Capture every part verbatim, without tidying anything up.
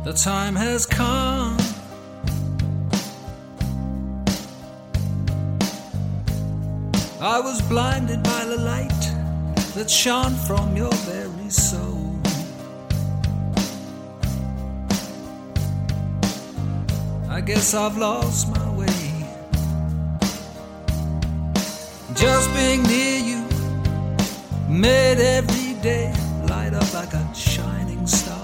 The time has come. I was blinded by the light that shone from your very soul. I guess I've lost my way. Just being near you made every day light up like a shining star.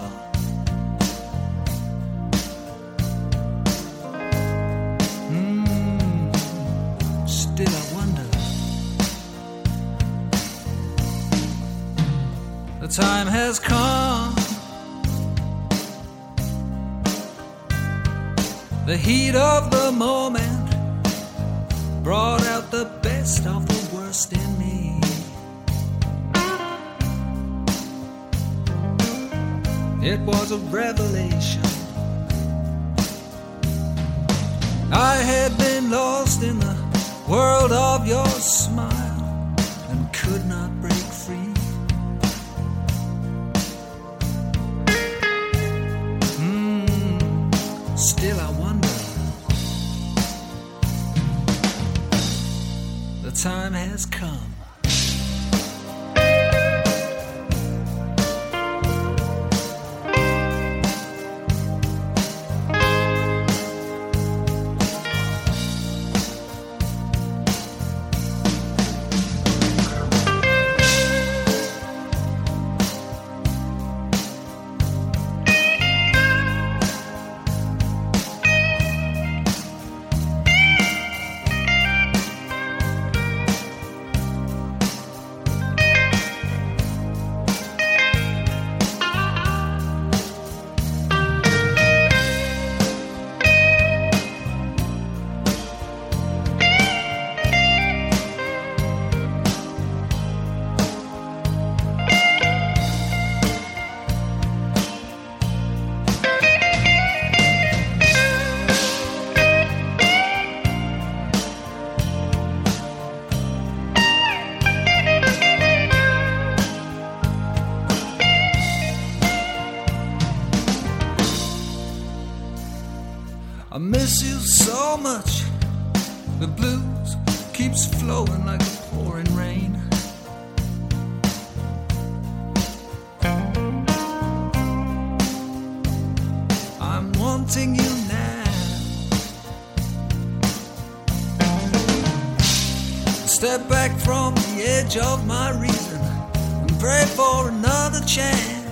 Mm, still I wonder. The time has come. The heat of the moment brought out the best of the worst in me. It was a revelation. I had been lost in the world of your smile and could not break free. Mm, still I wonder. The time has come. I miss you so much. The blues keeps flowing like a pouring rain. I'm wanting you now. Step back from the edge of my reason and pray for another chance.